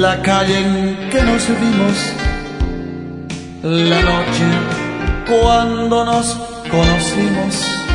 la calle en que nos vimos, la noche cuando nos conocimos.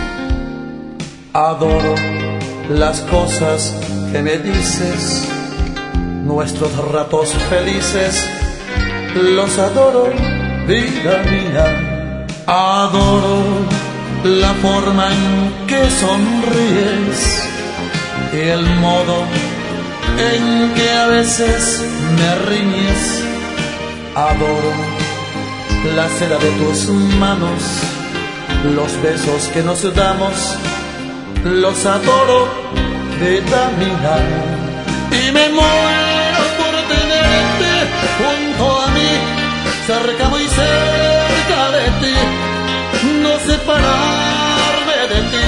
Adoro las cosas que me dices, nuestros ratos felices, los adoro, vida mía. Adoro la forma en que sonríes y el modo en que a veces me riñes. Adoro la seda de tus manos, los besos que nos damos, los adoro, vida mía. Y me muero por tenerte junto a mí, cerca, muy cerca de ti, no separarme de ti.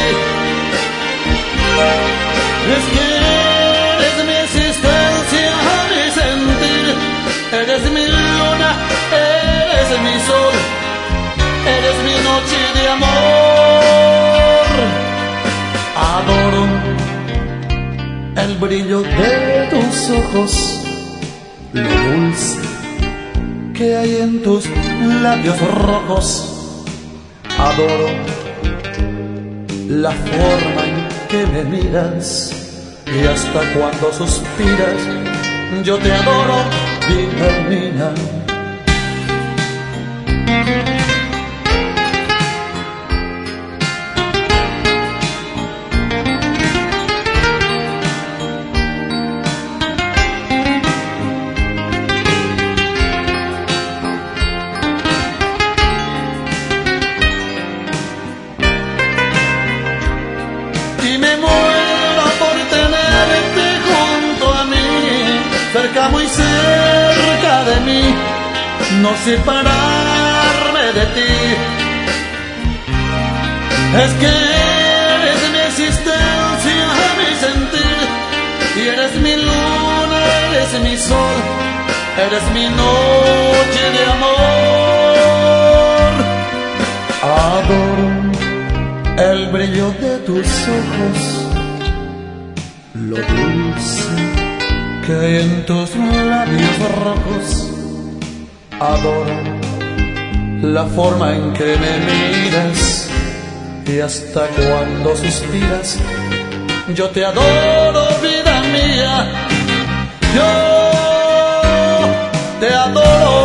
Es que eres mi existencia, mi sentir, eres mi luna, eres mi sol, eres mi noche de amor. Adoro el brillo de tus ojos, lo dulce que hay en tus labios rojos. Adoro la forma en que me miras y hasta cuando suspiras. Yo te adoro, vida mía. Y me muero por tenerte junto a mí, cerca, muy cerca de mí, no separarme de ti. Es que eres mi existencia, mi sentir, y eres mi luna, eres mi sol, eres mi noche de amor. Adoro el brillo de tus ojos, lo dulce que hay en tus labios rojos. Adoro la forma en que me miras y hasta cuando suspiras. Yo te adoro, vida mía, yo te adoro.